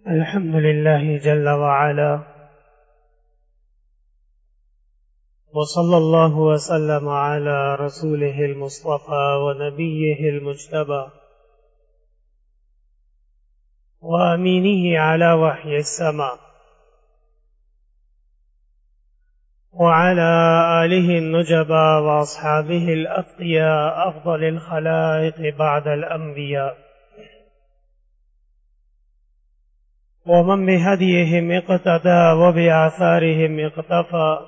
الحمد لله جل وعلا، وصلى الله وسلم على رسوله المصطفى ونبيه المجتبى وأمينه على وحي السماء، وعلى آله النجبى وأصحابه الأتقياء أفضل الخلائق بعد الأنبياء، ومن بهديهم اقتدى وبآثارهم اقتفى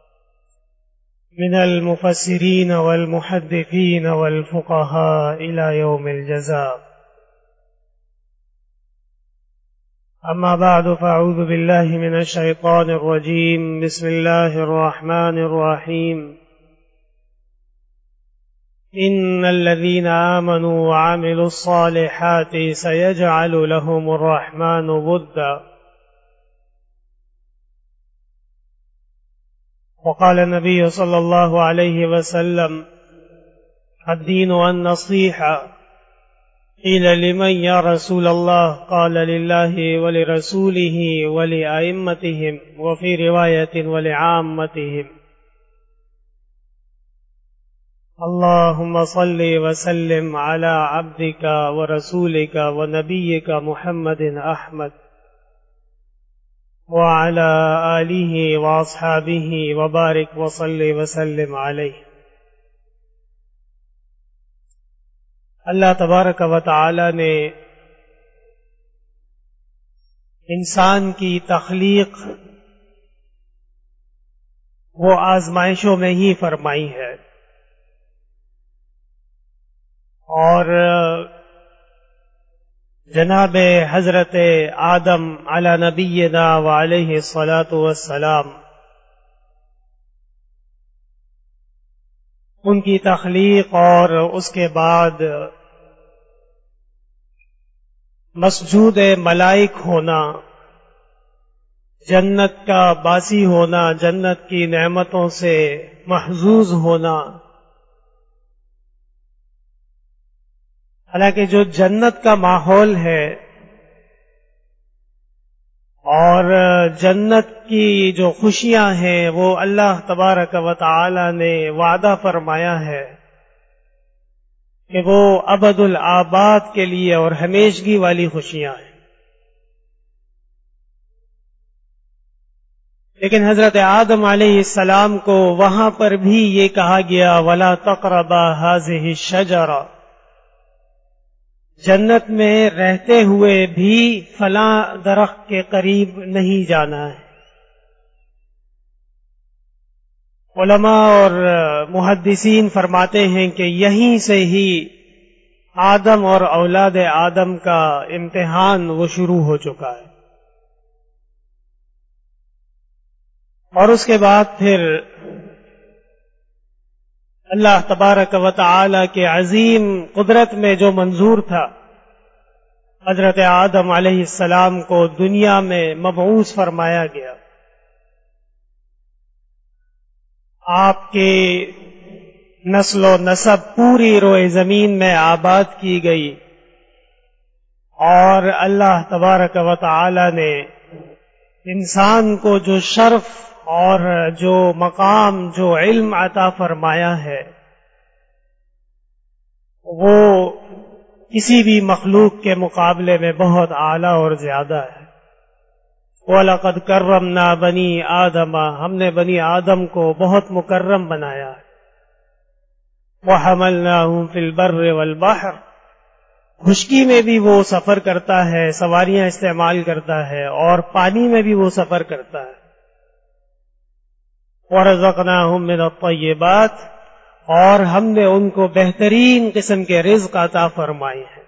من المفسرين والمحدثين والفقهاء إلى يوم الجزاء. أما بعد، فأعوذ بالله من الشيطان الرجيم. بسم الله الرحمن الرحيم. إن الذين آمنوا وعملوا الصالحات سيجعل لهم الرحمن ودا. وقال النبي صلى الله عليه وسلم: الدين النصيحة. قيل لمن يا رسول الله؟ قال لله ولرسوله ولأئمتهم، وفي رواية ولعامتهم. اللهم صل وسلم على عبدك ورسولك ونبيك محمد أحمد وعلى آله وأصحابه وبارك وصل وسلم عليه. اللہ تبارک و تعالی نے انسان کی تخلیق وہ آزمائشوں میں ہی فرمائی ہے، اور جناب حضرت آدم علی نبینا وعلیہ الصلاۃ والسلام، ان کی تخلیق اور اس کے بعد مسجود ملائک ہونا، جنت کا باسی ہونا، جنت کی نعمتوں سے محظوظ ہونا. حالانکہ جو جنت کا ماحول ہے اور جنت کی جو خوشیاں ہیں، وہ اللہ تبارک و تعالی نے وعدہ فرمایا ہے کہ وہ ابد الآباد کے لیے اور ہمیشگی والی خوشیاں ہیں. لیکن حضرت آدم علیہ السلام کو وہاں پر بھی یہ کہا گیا: وَلَا تَقْرَبَا هَٰذِهِ الشَّجَرَةَ، جنت میں رہتے ہوئے بھی فلاں درخت کے قریب نہیں جانا ہے. علماء اور محدثین فرماتے ہیں کہ یہیں سے ہی آدم اور اولاد آدم کا امتحان وہ شروع ہو چکا ہے، اور اس کے بعد پھر اللہ تبارک و تعالی کے عظیم قدرت میں جو منظور تھا، حضرت آدم علیہ السلام کو دنیا میں مبعوث فرمایا گیا. آپ کے نسل و نسب پوری روئے زمین میں آباد کی گئی، اور اللہ تبارک و تعالی نے انسان کو جو شرف اور جو مقام، جو علم عطا فرمایا ہے، وہ کسی بھی مخلوق کے مقابلے میں بہت اعلیٰ اور زیادہ ہے. وَلَقَدْ كَرَّمْنَا بَنِي آدَمَ، ہم نے بنی آدم کو بہت مکرم بنایا ہے. وَحَمَلْنَاهُمْ فِي الْبَرِّ وَالْبَحْرِ، خشکی میں بھی وہ سفر کرتا ہے، سواریاں استعمال کرتا ہے، اور پانی میں بھی وہ سفر کرتا ہے. وَرَزَقْنَاهُمْ مِنَ الطَّيِّبَاتِ، اور ہم نے ان کو بہترین قسم کے رزق عطا فرمائے ہیں.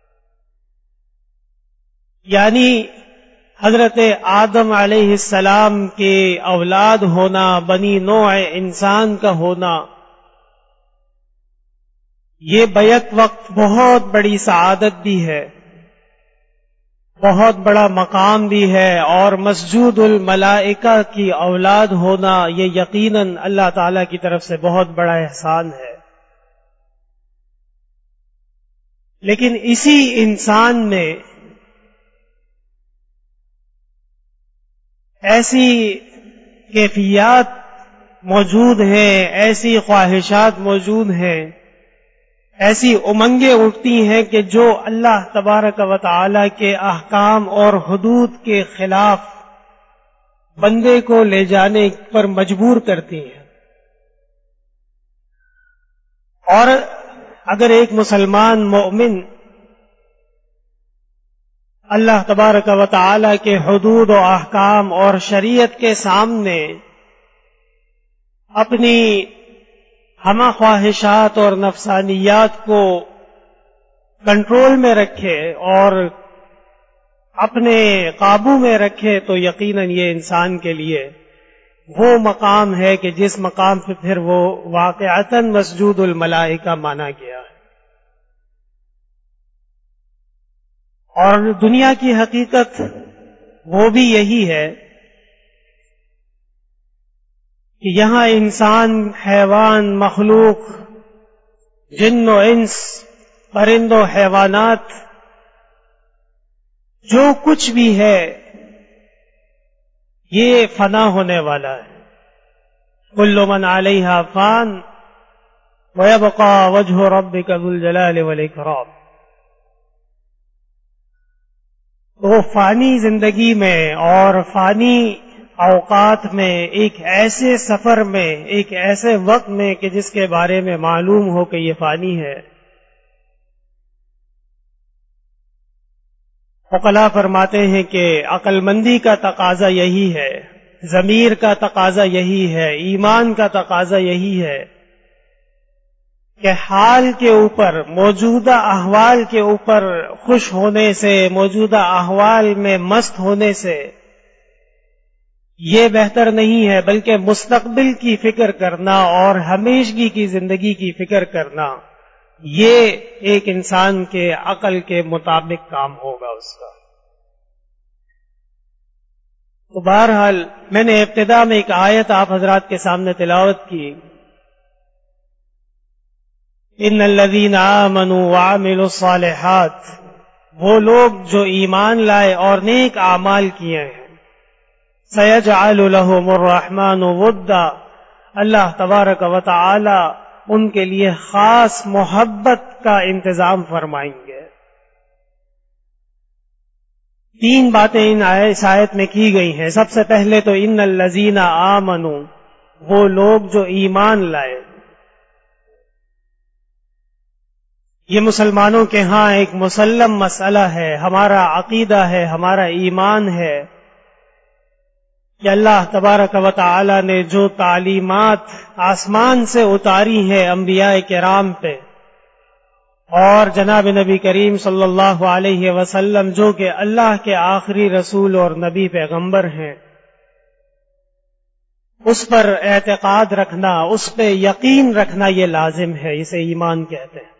یعنی حضرت آدم علیہ السلام کے اولاد ہونا، بنی نوع انسان کا ہونا، یہ بیک وقت بہت بڑی سعادت بھی ہے، بہت بڑا مقام بھی ہے، اور مسجود الملائکہ کی اولاد ہونا یہ یقیناً اللہ تعالی کی طرف سے بہت بڑا احسان ہے. لیکن اسی انسان نے ایسی کیفیات موجود ہیں، ایسی خواہشات موجود ہیں، ایسی امنگیں اٹھتی ہیں کہ جو اللہ تبارک و تعالی کے احکام اور حدود کے خلاف بندے کو لے جانے پر مجبور کرتی ہیں۔ اور اگر ایک مسلمان مومن اللہ تبارک و تعالی کے حدود و احکام اور شریعت کے سامنے اپنی ہمہ خواہشات اور نفسانیات کو کنٹرول میں رکھے اور اپنے قابو میں رکھے، تو یقیناً یہ انسان کے لیے وہ مقام ہے کہ جس مقام پہ پھر وہ واقعتاً مسجود الملائکہ مانا گیا ہے۔ اور دنیا کی حقیقت وہ بھی یہی ہے کہ یہاں انسان، حیوان، مخلوق، جن و انس، پرند و حیوانات، جو کچھ بھی ہے یہ فنا ہونے والا ہے۔ کل من علیہا فان ویبقى وجہ ربک ذو الجلال والاکرام۔ تو فانی زندگی میں اور فانی اوقات میں، ایک ایسے سفر میں، ایک ایسے وقت میں کہ جس کے بارے میں معلوم ہو کہ یہ فانی ہے، عقلاء فرماتے ہیں کہ عقل مندی کا تقاضا یہی ہے، ضمیر کا تقاضا یہی ہے، ایمان کا تقاضا یہی ہے کہ حال کے اوپر، موجودہ احوال کے اوپر خوش ہونے سے، موجودہ احوال میں مست ہونے سے یہ بہتر نہیں ہے، بلکہ مستقبل کی فکر کرنا اور ہمیشگی کی زندگی کی فکر کرنا، یہ ایک انسان کے عقل کے مطابق کام ہوگا اس کا۔ تو بہرحال میں نے ابتدا میں ایک آیت آپ حضرات کے سامنے تلاوت کی، ان الذین آمنوا وعملوا الصالحات، وہ لوگ جو ایمان لائے اور نیک اعمال کیے ہیں، سیجعل لهم الرحمن ودا، اللہ تبارک و تعالی ان کے لیے خاص محبت کا انتظام فرمائیں گے۔ تین باتیں اس آیت میں کی گئی ہیں۔ سب سے پہلے تو ان الذین آمنوا، وہ لوگ جو ایمان لائے۔ یہ مسلمانوں کے ہاں ایک مسلم مسئلہ ہے، ہمارا عقیدہ ہے، ہمارا ایمان ہے کہ اللہ تبارک و تعالی نے جو تعلیمات آسمان سے اتاری ہیں انبیاء کرام پہ، اور جناب نبی کریم صلی اللہ علیہ وسلم جو کہ اللہ کے آخری رسول اور نبی پیغمبر ہیں، اس پر اعتقاد رکھنا، اس پہ یقین رکھنا یہ لازم ہے، اسے ایمان کہتے ہیں۔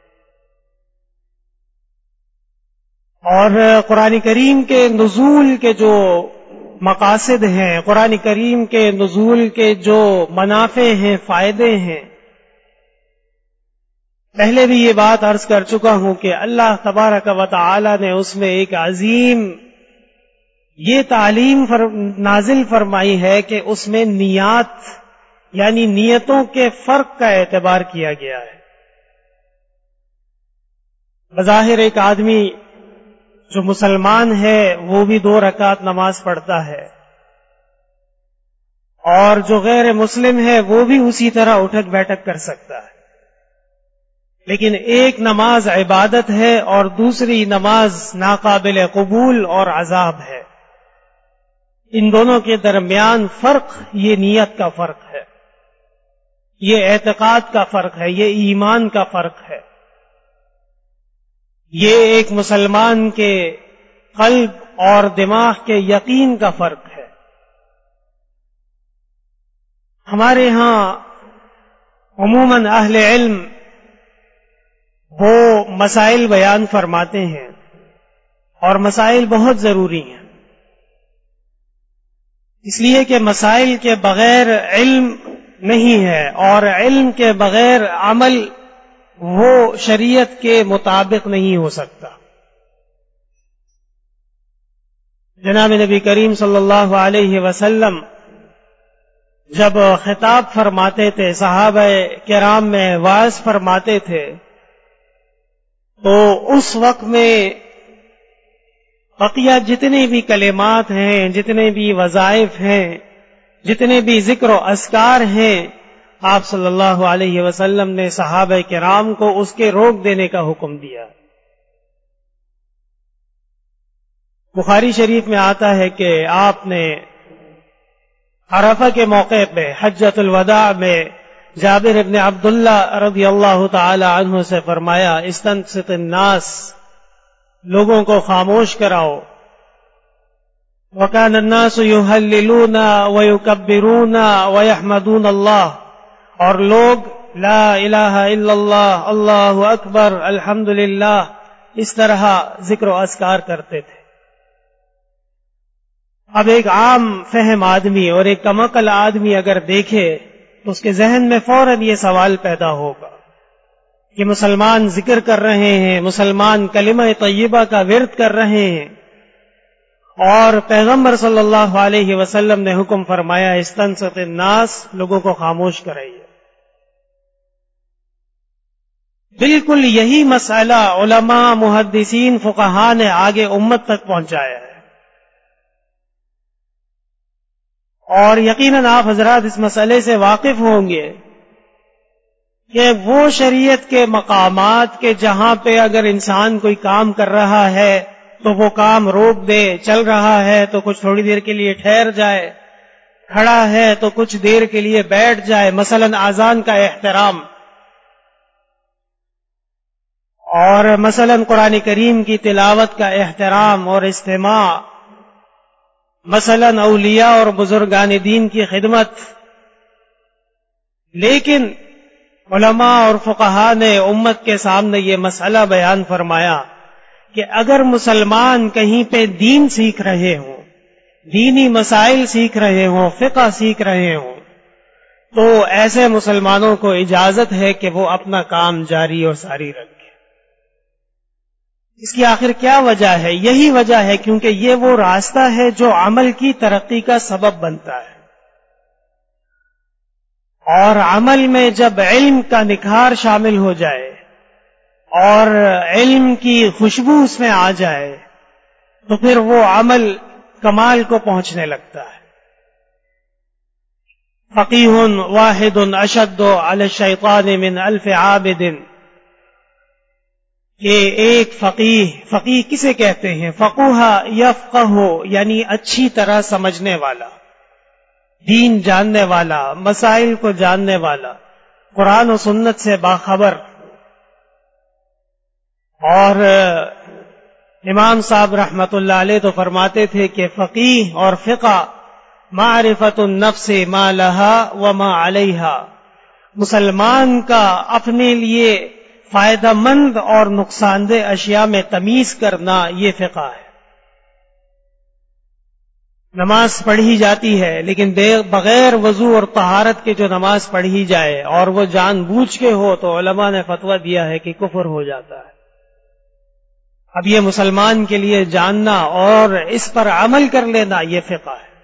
اور قرآن کریم کے نزول کے جو مقاصد ہیں، قرآن کریم کے نزول کے جو منافع ہیں، فائدے ہیں، پہلے بھی یہ بات عرض کر چکا ہوں کہ اللہ تبارک و تعالی نے اس میں ایک عظیم یہ تعلیم نازل فرمائی ہے کہ اس میں نیات، یعنی نیتوں کے فرق کا اعتبار کیا گیا ہے۔ بظاہر ایک آدمی جو مسلمان ہے وہ بھی 2 رکعت نماز پڑھتا ہے، اور جو غیر مسلم ہے وہ بھی اسی طرح اٹھک بیٹھک کر سکتا ہے، لیکن ایک نماز عبادت ہے اور دوسری نماز ناقابل قبول اور عذاب ہے۔ ان دونوں کے درمیان فرق یہ نیت کا فرق ہے، یہ اعتقاد کا فرق ہے، یہ ایمان کا فرق ہے، یہ ایک مسلمان کے قلب اور دماغ کے یقین کا فرق ہے۔ ہمارے ہاں عموماً اہل علم وہ مسائل بیان فرماتے ہیں، اور مسائل بہت ضروری ہیں، اس لیے کہ مسائل کے بغیر علم نہیں ہے، اور علم کے بغیر عمل وہ شریعت کے مطابق نہیں ہو سکتا۔ جناب نبی کریم صلی اللہ علیہ وسلم جب خطاب فرماتے تھے، صحابہ کرام میں واعظ فرماتے تھے، تو اس وقت میں بقیہ جتنے بھی کلمات ہیں، جتنے بھی وظائف ہیں، جتنے بھی ذکر و اذکار ہیں، آپ صلی اللہ علیہ وسلم نے صحابہ کرام کو اس کے روک دینے کا حکم دیا۔ بخاری شریف میں آتا ہے کہ آپ نے عرفہ کے موقع پہ حجۃ الوداع میں جابر ابن عبداللہ رضی اللہ تعالی عنہ سے فرمایا، استنصت الناس، لوگوں کو خاموش کراؤ۔ وَكَانَ النَّاسُ يُهَلِّلُونَ وَيُكَبِّرُونَ وَيَحْمَدُونَ اللَّهَ، اور لوگ لا الہ الا اللہ، اللہ اکبر، الحمدللہ، اس طرح ذکر و اذکار کرتے تھے۔ اب ایک عام فہم آدمی اور ایک کم عقل آدمی اگر دیکھے تو اس کے ذہن میں فوراً یہ سوال پیدا ہوگا کہ مسلمان ذکر کر رہے ہیں، مسلمان کلمہ طیبہ کا ورد کر رہے ہیں، اور پیغمبر صلی اللہ علیہ وسلم نے حکم فرمایا استنصت الناس، لوگوں کو خاموش کرائیے۔ بالکل یہی مسئلہ علماء، محدثین، فقہاء نے آگے امت تک پہنچایا ہے، اور یقیناً آپ حضرات اس مسئلے سے واقف ہوں گے کہ وہ شریعت کے مقامات کے جہاں پہ اگر انسان کوئی کام کر رہا ہے تو وہ کام روک دے، چل رہا ہے تو کچھ تھوڑی دیر کے لیے ٹھہر جائے، کھڑا ہے تو کچھ دیر کے لیے بیٹھ جائے، مثلاً اذان کا احترام، اور مثلاً قرآن کریم کی تلاوت کا احترام اور استماع، مثلاً اولیاء اور بزرگان دین کی خدمت۔ لیکن علماء اور فقہاء نے امت کے سامنے یہ مسئلہ بیان فرمایا کہ اگر مسلمان کہیں پہ دین سیکھ رہے ہوں، دینی مسائل سیکھ رہے ہوں، فقہ سیکھ رہے ہوں، تو ایسے مسلمانوں کو اجازت ہے کہ وہ اپنا کام جاری اور ساری رکھیں۔ اس کی آخر کیا وجہ ہے؟ یہی وجہ ہے کیونکہ یہ وہ راستہ ہے جو عمل کی ترقی کا سبب بنتا ہے، اور عمل میں جب علم کا نکھار شامل ہو جائے اور علم کی خوشبو اس میں آ جائے تو پھر وہ عمل کمال کو پہنچنے لگتا ہے۔ فقیہ واحد اشد علی الشیطان من الف عابد، کہ ایک فقیہ کسے کہتے ہیں؟ فقوہ یفقہ، یعنی اچھی طرح سمجھنے والا، دین جاننے والا، مسائل کو جاننے والا، قرآن و سنت سے باخبر۔ اور امام صاحب رحمت اللہ علیہ تو فرماتے تھے کہ فقیہ اور فقہ معرفت النفس ما لها وما علیہا، مسلمان کا اپنے لیے فائدہ مند اور نقصان دہ اشیاء میں تمیز کرنا، یہ فقہ ہے۔ نماز پڑھی جاتی ہے لیکن بغیر وضو اور طہارت کے جو نماز پڑھی جائے اور وہ جان بوجھ کے ہو تو علماء نے فتویٰ دیا ہے کہ کفر ہو جاتا ہے۔ اب یہ مسلمان کے لیے جاننا اور اس پر عمل کر لینا، یہ فقہ ہے۔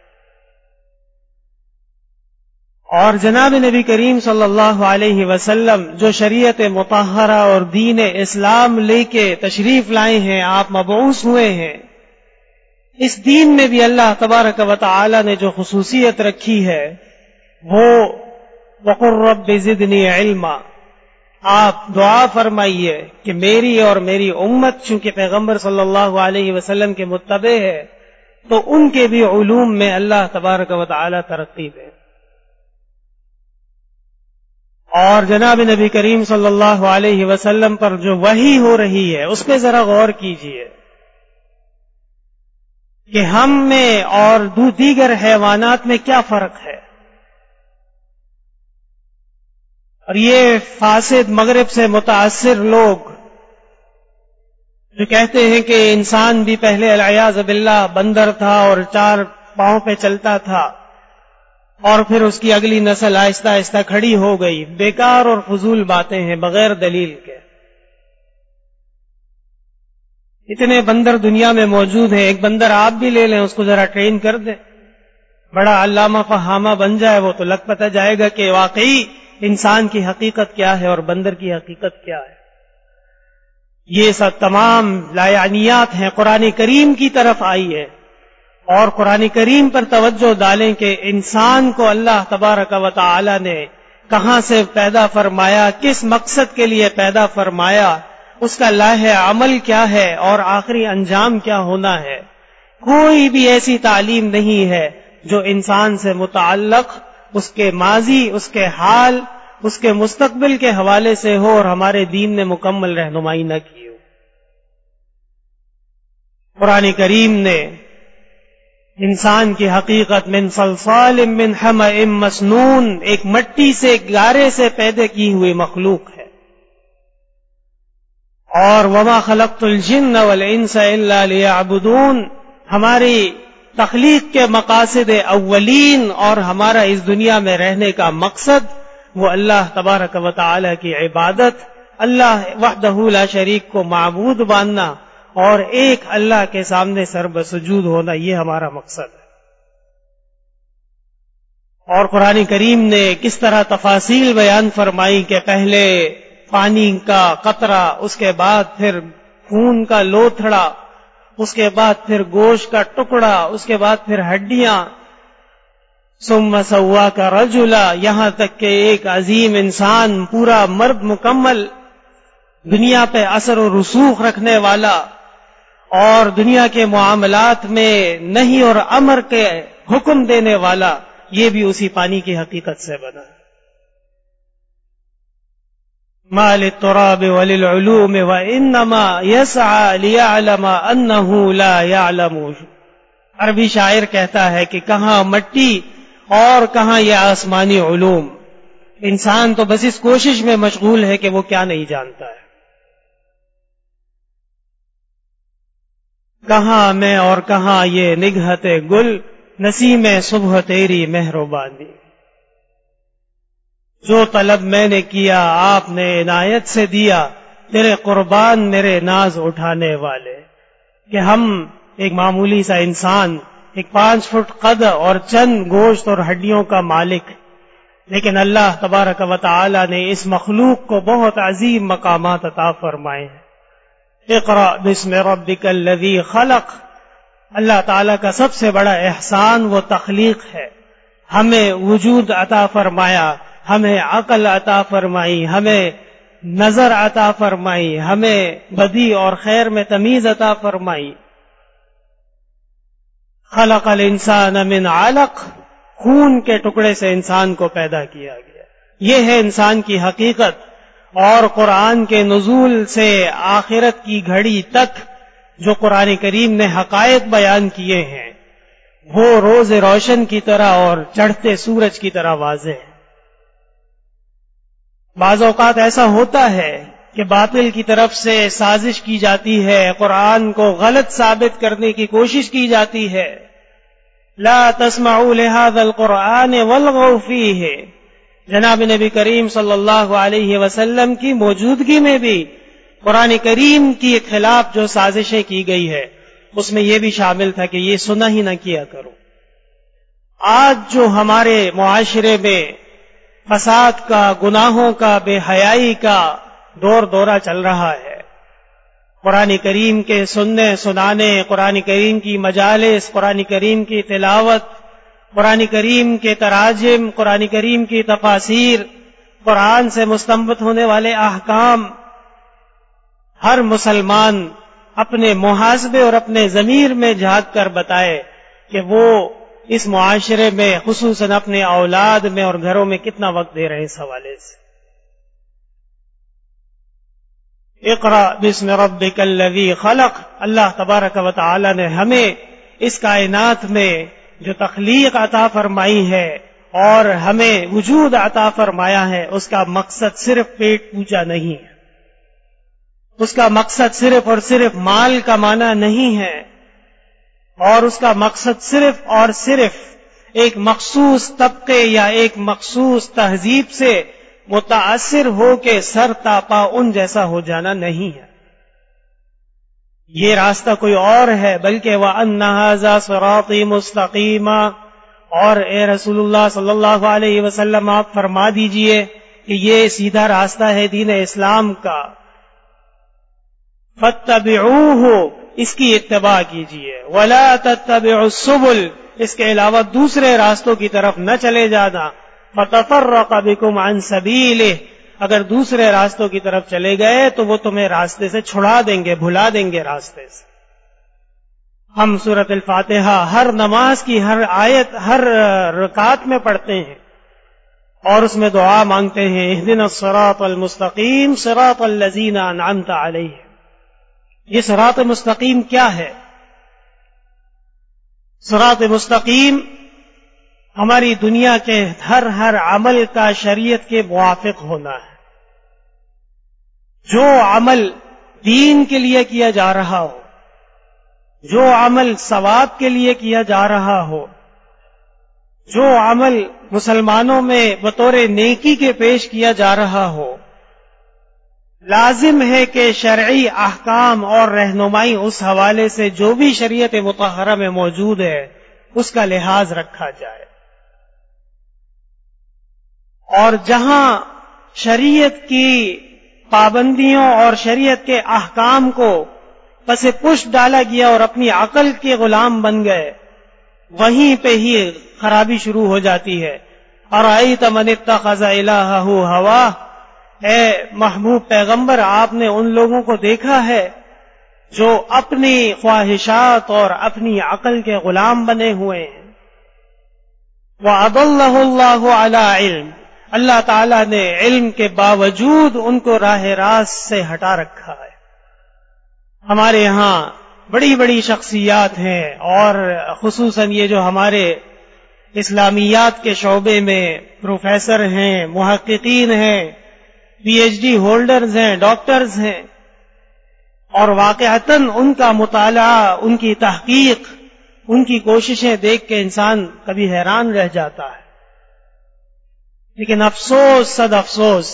اور جناب نبی کریم صلی اللہ علیہ وسلم جو شریعت مطہرہ اور دین اسلام لے کے تشریف لائے ہیں، آپ مبعوث ہوئے ہیں، اس دین میں بھی اللہ تبارک و تعالی نے جو خصوصیت رکھی ہے وہ وَقُلْ رَبِّ زِدْنِي عِلْمًا، آپ دعا فرمائیے کہ میری اور میری امت چونکہ پیغمبر صلی اللہ علیہ وسلم کے متبع ہے تو ان کے بھی علوم میں اللہ تبارک و تعالی ترقی دے۔ اور جناب نبی کریم صلی اللہ علیہ وسلم پر جو وحی ہو رہی ہے اس پہ ذرا غور کیجئے کہ ہم میں اور دیگر حیوانات میں کیا فرق ہے۔ اور یہ فاسد مغرب سے متاثر لوگ جو کہتے ہیں کہ انسان بھی پہلے العیاذ باللہ بندر تھا اور 4 پاؤں پہ چلتا تھا اور پھر اس کی اگلی نسل آہستہ آہستہ کھڑی ہو گئی، بیکار اور فضول باتیں ہیں بغیر دلیل کے۔ اتنے بندر دنیا میں موجود ہیں، ایک بندر آپ بھی لے لیں، اس کو ذرا ٹرین کر دیں، بڑا علامہ فہامہ بن جائے وہ، تو لگ پتہ جائے گا کہ واقعی انسان کی حقیقت کیا ہے اور بندر کی حقیقت کیا ہے۔ یہ سب تمام لایعنیات ہیں، قرآن کریم کی طرف آئی ہے، اور قرآن کریم پر توجہ ڈالیں کہ انسان کو اللہ تبارک و تعالی نے کہاں سے پیدا فرمایا، کس مقصد کے لیے پیدا فرمایا، اس کا لائحہ عمل کیا ہے اور آخری انجام کیا ہونا ہے۔ کوئی بھی ایسی تعلیم نہیں ہے جو انسان سے متعلق اس کے ماضی، اس کے حال، اس کے مستقبل کے حوالے سے ہو اور ہمارے دین نے مکمل رہنمائی نہ کی ہو۔ قرآن کریم نے انسان کی حقیقت من صلصال من حمأ مسنون، ایک مٹی سے، گارے سے پیدا کی ہوئی مخلوق ہے، اور وما خلقت الجن والانس الا لیعبدون، ہماری تخلیق کے مقاصد اولین اور ہمارا اس دنیا میں رہنے کا مقصد وہ اللہ تبارک و تعالی کی عبادت، اللہ وحدہ لا شریک کو معبود ماننا اور ایک اللہ کے سامنے سر بسجود ہونا، یہ ہمارا مقصد ہے۔ اور قرآن کریم نے کس طرح تفاصیل بیان فرمائی کہ پہلے پانی کا قطرہ، اس کے بعد پھر خون کا لوتھڑا، اس کے بعد پھر گوشت کا ٹکڑا، اس کے بعد پھر ہڈیاں، ثم سواک رجلا، یہاں تک کہ ایک عظیم انسان، پورا مرد مکمل، دنیا پہ اثر و رسوخ رکھنے والا اور دنیا کے معاملات میں نہیں اور امر کے حکم دینے والا، یہ بھی اسی پانی کی حقیقت سے بنا۔ ما للتراب وللعلوم وانما يسعى ليعلم انه لا يعلم۔ عربی شاعر کہتا ہے کہ کہاں مٹی اور کہاں یہ آسمانی علوم، انسان تو بس اس کوشش میں مشغول ہے کہ وہ کیا نہیں جانتا ہے۔ کہاں میں اور کہاں یہ نگہت گل، نسیم صبح تیری مہربانی۔ جو طلب میں نے کیا آپ نے عنایت سے دیا، تیرے قربان میرے ناز اٹھانے والے۔ کہ ہم ایک معمولی سا انسان، ایک 5 فٹ قد اور چند گوشت اور ہڈیوں کا مالک، لیکن اللہ تبارک و تعالی نے اس مخلوق کو بہت عظیم مقامات عطا فرمائے ہیں۔ اقرأ بسم ربک الذی خلق، اللہ تعالیٰ کا سب سے بڑا احسان وہ تخلیق ہے، ہمیں وجود عطا فرمایا، ہمیں عقل عطا فرمائی، ہمیں نظر عطا فرمائی، ہمیں بدی اور خیر میں تمیز عطا فرمائی۔ خلق الانسان من علق، خون کے ٹکڑے سے انسان کو پیدا کیا گیا، یہ ہے انسان کی حقیقت۔ اور قرآن کے نزول سے آخرت کی گھڑی تک جو قرآن کریم نے حقائق بیان کیے ہیں وہ روز روشن کی طرح اور چڑھتے سورج کی طرح واضح ہے۔ بعض اوقات ایسا ہوتا ہے کہ باطل کی طرف سے سازش کی جاتی ہے، قرآن کو غلط ثابت کرنے کی کوشش کی جاتی ہے۔ لا تسمعوا لهذا القرآن والغوا فیہ، جناب نبی کریم صلی اللہ علیہ وسلم کی موجودگی میں بھی قرآن کریم کی خلاف جو سازشیں کی گئی ہے اس میں یہ بھی شامل تھا کہ یہ سنا ہی نہ کیا کرو۔ آج جو ہمارے معاشرے میں فساد کا، گناہوں کا، بے حیائی کا دورہ چل رہا ہے، قرآن کریم کے سننے سنانے، قرآن کریم کی مجالس، قرآن کریم کی تلاوت، قرآن کریم کے تراجم، قرآن کریم کی تفاسیر، قرآن سے مستنبط ہونے والے احکام، ہر مسلمان اپنے محاسبے اور اپنے ضمیر میں جھانک کر بتائے کہ وہ اس معاشرے میں خصوصاً اپنے اولاد میں اور گھروں میں کتنا وقت دے رہے ہیں اس حوالے سے۔ اقرأ بسم ربک الذی خلق، اللہ تبارک و تعالی نے ہمیں اس کائنات میں جو تخلیق عطا فرمائی ہے اور ہمیں وجود عطا فرمایا ہے، اس کا مقصد صرف پیٹ پوجا نہیں ہے، اس کا مقصد صرف اور صرف مال کمانا نہیں ہے، اور اس کا مقصد صرف اور صرف ایک مخصوص طبقے یا ایک مخصوص تہذیب سے متاثر ہو کے سر تاپا ان جیسا ہو جانا نہیں ہے۔ یہ راستہ کوئی اور ہے، بلکہ وَأَنَّ هَذَا صِرَاطِي مُسْتَقِيمًا، اور اے رسول اللہ صلی اللہ علیہ وسلم آپ فرما دیجئے کہ یہ سیدھا راستہ ہے دین اسلام کا، فَاتَّبِعُوهُ، اس کی اتباع کیجئے، وَلَا تَتَّبِعُوا السُّبُلَ، اس کے علاوہ دوسرے راستوں کی طرف نہ چلے جانا، فَتَفَرَّقَ بِكُمْ عَنْ سَبِيلِهِ، اگر دوسرے راستوں کی طرف چلے گئے تو وہ تمہیں راستے سے چھڑا دیں گے، بھلا دیں گے راستے سے۔ ہم سورۃ الفاتحہ ہر نماز کی ہر آیت ہر رکعت میں پڑھتے ہیں اور اس میں دعا مانگتے ہیں، اهدنا الصراط المستقیم صراط الذین انعمت علیہم۔ یہ صراط مستقیم کیا ہے؟ صراط مستقیم ہماری دنیا کے ہر عمل کا شریعت کے موافق ہونا ہے۔ جو عمل دین کے لیے کیا جا رہا ہو، جو عمل ثواب کے لیے کیا جا رہا ہو، جو عمل مسلمانوں میں بطور نیکی کے پیش کیا جا رہا ہو، لازم ہے کہ شرعی احکام اور رہنمائی اس حوالے سے جو بھی شریعت مطہرہ میں موجود ہے اس کا لحاظ رکھا جائے، اور جہاں شریعت کی پابندیوں اور شریعت کے احکام کو پس پش ڈالا گیا اور اپنی عقل کے غلام بن گئے، وہیں پہ ہی خرابی شروع ہو جاتی ہے۔ ارأیت من اتخذ الہہ ہواہ، اے محبوب پیغمبر آپ نے ان لوگوں کو دیکھا ہے جو اپنی خواہشات اور اپنی عقل کے غلام بنے ہوئے ہیں۔ وَأَضَلَّهُ اللَّهُ عَلَىٰ عِلْمٍ، اللہ تعالیٰ نے علم کے باوجود ان کو راہ راست سے ہٹا رکھا ہے۔ ہمارے ہاں بڑی بڑی شخصیات ہیں، اور خصوصاً یہ جو ہمارے اسلامیات کے شعبے میں پروفیسر ہیں، محققین ہیں، پی ایچ ڈی ہولڈرز ہیں، ڈاکٹرز ہیں، اور واقعتاً ان کا مطالعہ، ان کی تحقیق، ان کی کوششیں دیکھ کے انسان کبھی حیران رہ جاتا ہے۔ لیکن افسوس صد افسوس،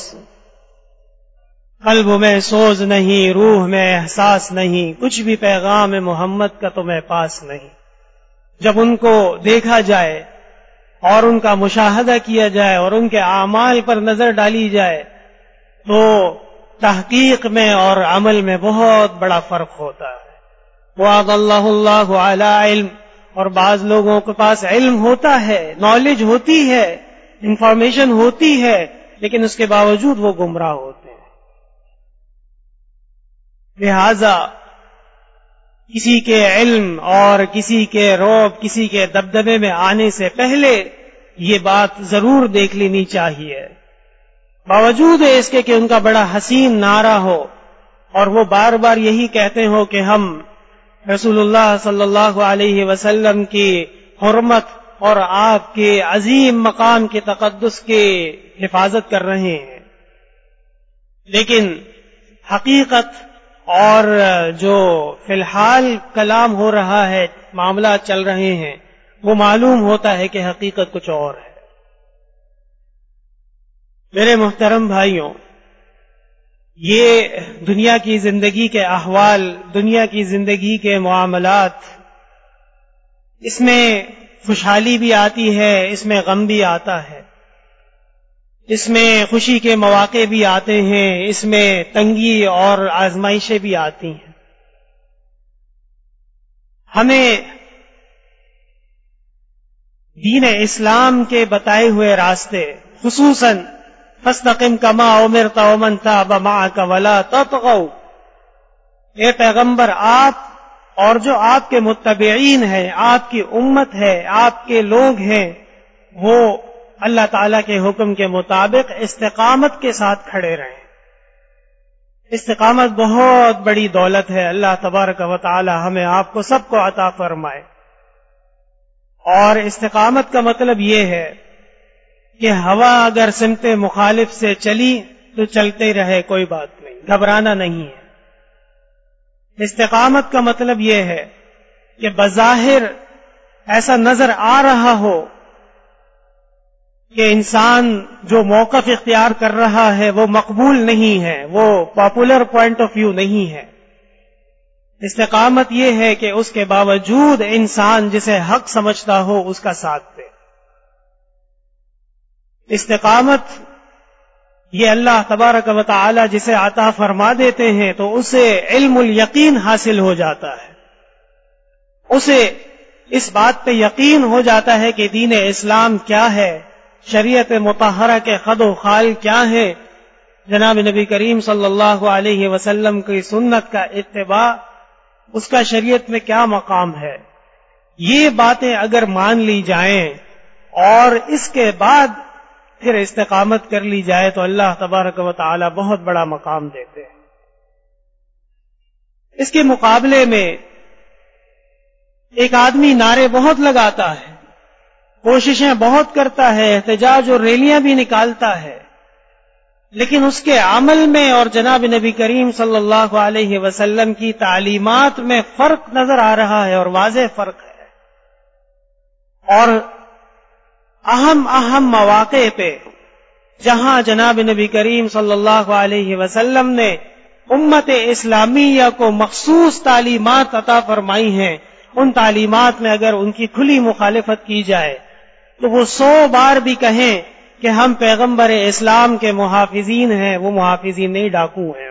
قلب میں سوز نہیں، روح میں احساس نہیں، کچھ بھی پیغام محمد کا تمہیں پاس نہیں۔ جب ان کو دیکھا جائے اور ان کا مشاہدہ کیا جائے اور ان کے اعمال پر نظر ڈالی جائے تو تحقیق میں اور عمل میں بہت بڑا فرق ہوتا ہے۔ وَأَضَلَّهُ اللَّهُ عَلَىٰ عِلْمٍ، اور بعض لوگوں کے پاس علم ہوتا ہے، نالج ہوتی ہے، انفارمیشن ہوتی ہے، لیکن اس کے باوجود وہ گمراہ ہوتے ہیں۔ لہذا کسی کے علم اور کسی کے رعب، کسی کے دبدبے میں آنے سے پہلے یہ بات ضرور دیکھ لینی چاہیے، باوجود اس کے کہ ان کا بڑا حسین نعرہ ہو اور وہ بار بار یہی کہتے ہو کہ ہم رسول اللہ صلی اللہ علیہ وسلم کی حرمت اور آپ کے عظیم مقام کے تقدس کی حفاظت کر رہے ہیں، لیکن حقیقت اور جو فی الحال کلام ہو رہا ہے، معاملات چل رہے ہیں، وہ معلوم ہوتا ہے کہ حقیقت کچھ اور ہے۔ میرے محترم بھائیوں، یہ دنیا کی زندگی کے احوال، دنیا کی زندگی کے معاملات، اس میں خوشحالی بھی آتی ہے، اس میں غم بھی آتا ہے، اس میں خوشی کے مواقع بھی آتے ہیں، اس میں تنگی اور آزمائشیں بھی آتی ہیں۔ ہمیں دین اسلام کے بتائے ہوئے راستے، خصوصاً فَاسْتَقِمْ كَمَا أُمِرْتَ وَمَنْ تَابَ مَعَكَ وَلَا تَطْغَوْا، اے پیغمبر آپ اور جو آپ کے متبعین ہیں، آپ کی امت ہے، آپ کے لوگ ہیں، وہ اللہ تعالیٰ کے حکم کے مطابق استقامت کے ساتھ کھڑے رہیں۔ استقامت بہت بڑی دولت ہے، اللہ تبارک و تعالی ہمیں آپ کو سب کو عطا فرمائے۔ اور استقامت کا مطلب یہ ہے کہ ہوا اگر سمت مخالف سے چلی تو چلتے رہے، کوئی بات نہیں، گھبرانا نہیں ہے۔ استقامت کا مطلب یہ ہے کہ بظاہر ایسا نظر آ رہا ہو کہ انسان جو موقف اختیار کر رہا ہے وہ مقبول نہیں ہے، وہ پاپولر پوائنٹ آف ویو نہیں ہے۔ استقامت یہ ہے کہ اس کے باوجود انسان جسے حق سمجھتا ہو اس کا ساتھ دے. استقامت یہ اللہ تبارک و تعالی جسے عطا فرما دیتے ہیں تو اسے علم الیقین حاصل ہو جاتا ہے. اسے اس بات پہ یقین ہو جاتا ہے کہ دین اسلام کیا ہے، شریعت مطہرہ کے خد و خال کیا ہے، جناب نبی کریم صلی اللہ علیہ وسلم کی سنت کا اتباع، اس کا شریعت میں کیا مقام ہے. یہ باتیں اگر مان لی جائیں اور اس کے بعد پھر استقامت کر لی جائے تو اللہ تبارک و تعالی بہت بڑا مقام دیتے ہیں. اس کے مقابلے میں ایک آدمی نعرے بہت لگاتا ہے، کوششیں بہت کرتا ہے، احتجاج اور ریلیاں بھی نکالتا ہے، لیکن اس کے عمل میں اور جناب نبی کریم صلی اللہ علیہ وسلم کی تعلیمات میں فرق نظر آ رہا ہے، اور واضح فرق ہے. اور اہم مواقع پہ جہاں جناب نبی کریم صلی اللہ علیہ وسلم نے امت اسلامیہ کو مخصوص تعلیمات عطا فرمائی ہیں، ان تعلیمات میں اگر ان کی کھلی مخالفت کی جائے تو وہ 100 بار بھی کہیں کہ ہم پیغمبر اسلام کے محافظین ہیں، وہ محافظین نہیں، ڈاکو ہیں.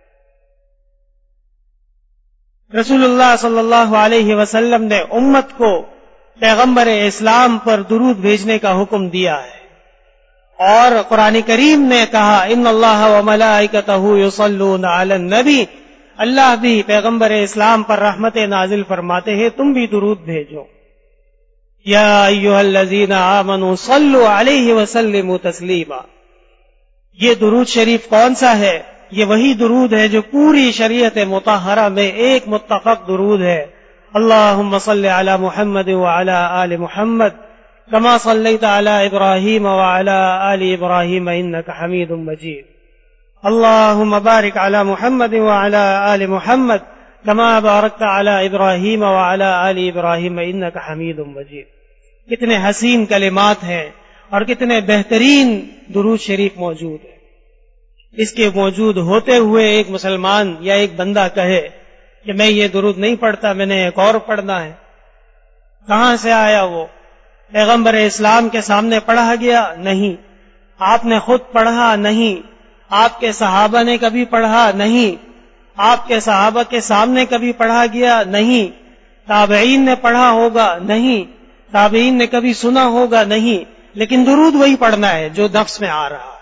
رسول اللہ صلی اللہ علیہ وسلم نے امت کو پیغمبر اسلام پر درود بھیجنے کا حکم دیا ہے، اور قرآن کریم نے کہا ان اللہ وملائکتہ یصلون علی النبی، اللہ بھی پیغمبر اسلام پر رحمت نازل فرماتے ہیں، تم بھی درود بھیجو. یا ایھا الذین آمنوا صلوا علیہ وسلموا تسلیما. یہ درود شریف کون سا ہے؟ یہ وہی درود ہے جو پوری شریعت مطہرہ میں ایک متفق درود ہے. اللہم صل علی محمد وعلی آل محمد کما صلیت علی ابراہیم وعلی آل ابراہیم انک حمید مجید. اللہم بارک علی محمد وعلی آل محمد کما بارکت علی ابراہیم وعلی آل ابراہیم انک حمید مجید. کتنے حسین کلمات ہیں اور کتنے بہترین درود شریف موجود ہیں. اس کے موجود ہوتے ہوئے ایک مسلمان یا ایک بندہ کہے کہ میں یہ درود نہیں پڑھتا، میں نے ایک اور پڑھنا ہے، کہاں سے آیا وہ؟ پیغمبر اسلام کے سامنے پڑھا گیا؟ نہیں. آپ نے خود پڑھا؟ نہیں. آپ کے صحابہ نے کبھی پڑھا؟ نہیں. آپ کے صحابہ کے سامنے کبھی پڑھا گیا؟ نہیں. تابعین نے پڑھا ہوگا؟ نہیں. تابعین نے کبھی سنا ہوگا؟ نہیں. لیکن درود وہی پڑھنا ہے جو نفس میں آ رہا ہے.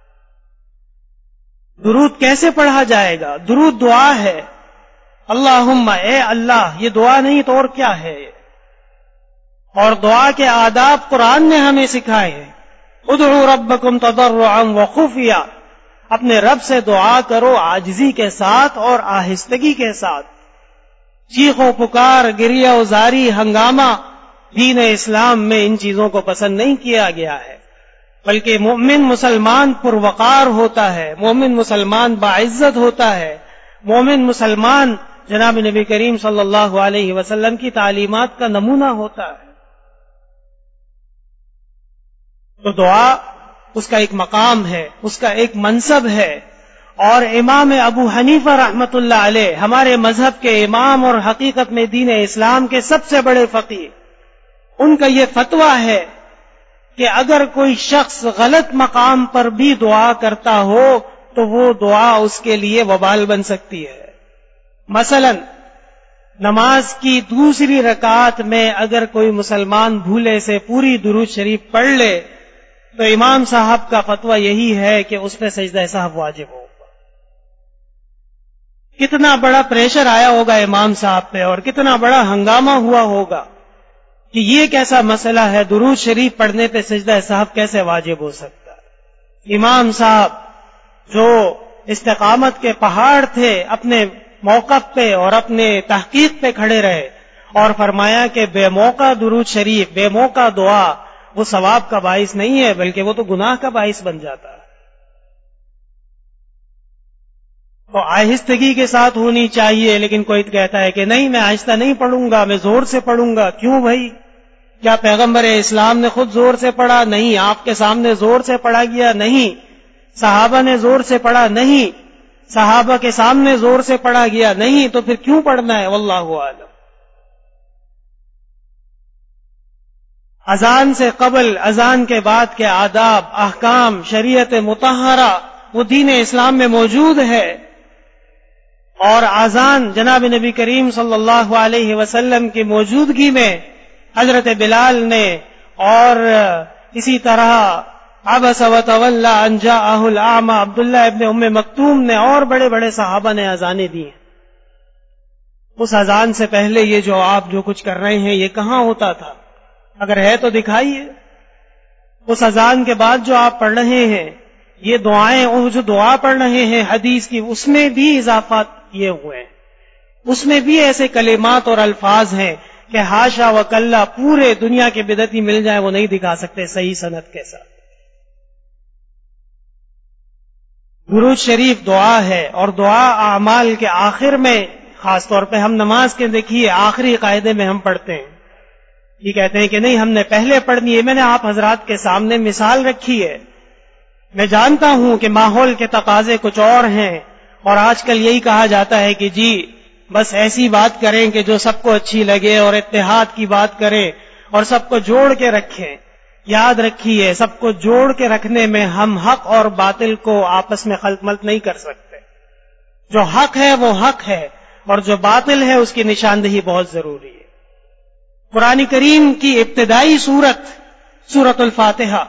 درود کیسے پڑھا جائے گا؟ درود دعا ہے. اللہم، اے اللہ، یہ دعا نہیں تو اور کیا ہے؟ اور دعا کے آداب قرآن نے ہمیں سکھائے ہیں. ادعوا ربکم تضرعا وخفیا، اپنے رب سے دعا کرو عاجزی کے ساتھ اور آہستگی کے ساتھ. چیخ و پکار، گریہ و زاری، ہنگامہ دین اسلام میں ان چیزوں کو پسند نہیں کیا گیا ہے، بلکہ مومن مسلمان پروقار ہوتا ہے، مومن مسلمان باعزت ہوتا ہے، مومن مسلمان جناب نبی کریم صلی اللہ علیہ وسلم کی تعلیمات کا نمونہ ہوتا ہے. تو دعا اس کا ایک مقام ہے، اس کا ایک منصب ہے. اور امام ابو حنیفہ رحمت اللہ علیہ، ہمارے مذہب کے امام اور حقیقت میں دین اسلام کے سب سے بڑے فقیہ، ان کا یہ فتویٰ ہے کہ اگر کوئی شخص غلط مقام پر بھی دعا کرتا ہو تو وہ دعا اس کے لیے وبال بن سکتی ہے. مثلا نماز کی دوسری رکعت میں اگر کوئی مسلمان بھولے سے پوری درود شریف پڑھ لے تو امام صاحب کا فتویٰ یہی ہے کہ اس پہ سجدہ سہو واجب ہوگا. کتنا بڑا پریشر آیا ہوگا امام صاحب پہ، اور کتنا بڑا ہنگامہ ہوا ہوگا کہ یہ کیسا مسئلہ ہے، درود شریف پڑھنے پہ سجدہ سہو کیسے واجب ہو سکتا ہے. امام صاحب جو استقامت کے پہاڑ تھے، اپنے موقف پہ اور اپنے تحقیق پہ کھڑے رہے اور فرمایا کہ بے موقع درود شریف، بے موقع دعا وہ ثواب کا باعث نہیں ہے بلکہ وہ تو گناہ کا باعث بن جاتا ہے. تو آہستگی کے ساتھ ہونی چاہیے. لیکن کوئی کہتا ہے کہ نہیں، میں آہستہ نہیں پڑھوں گا، میں زور سے پڑھوں گا. کیوں بھائی؟ کیا پیغمبر اسلام نے خود زور سے پڑھا؟ نہیں. آپ کے سامنے زور سے پڑھا گیا؟ نہیں. صحابہ نے زور سے پڑھا؟ نہیں. صحابہ کے سامنے زور سے پڑھا گیا نہیں تو پھر کیوں پڑھنا ہے؟ واللہ اعلم۔ اذان سے قبل، اذان کے بعد کے آداب، احکام، شریعت مطہرہ وہ دین اسلام میں موجود ہے، اور اذان جناب نبی کریم صلی اللہ علیہ وسلم کی موجودگی میں حضرت بلال نے، اور اسی طرح عبس وتولی ان جاءہ الاعمی عبداللہ ابن ام مکتوم نے، اور بڑے بڑے صحابہ نے اذانیں دی ہیں۔ اس اذان سے پہلے یہ جو آپ جو کچھ کر رہے ہیں یہ کہاں ہوتا تھا؟ اگر ہے تو دکھائیے۔ اس اذان کے بعد جو آپ پڑھ رہے ہیں یہ دعائیں، وہ جو دعا پڑھ رہے ہیں حدیث کی، اس میں بھی اضافات کیے ہوئے ہیں، اس میں بھی ایسے کلمات اور الفاظ ہیں کہ حاشا و کلا پورے دنیا کے بدعتی مل جائیں وہ نہیں دکھا سکتے صحیح سند کے ساتھ۔ درود شریف دعا ہے، اور دعا اعمال کے آخر میں، خاص طور پہ ہم نماز کے دیکھیے آخری قاعدے میں ہم پڑھتے ہیں، یہ کہتے ہیں کہ نہیں ہم نے پہلے پڑھنی ہے۔ میں نے آپ حضرات کے سامنے مثال رکھی ہے، میں جانتا ہوں کہ ماحول کے تقاضے کچھ اور ہیں، اور آج کل یہی کہا جاتا ہے کہ جی بس ایسی بات کریں کہ جو سب کو اچھی لگے، اور اتحاد کی بات کریں اور سب کو جوڑ کے رکھیں۔ یاد رکھیے سب کو جوڑ کے رکھنے میں ہم حق اور باطل کو آپس میں خلط ملط نہیں کر سکتے۔ جو حق ہے وہ حق ہے، اور جو باطل ہے اس کی نشاندہی بہت ضروری ہے۔ قرآن کریم کی ابتدائی سورت الفاتحہ،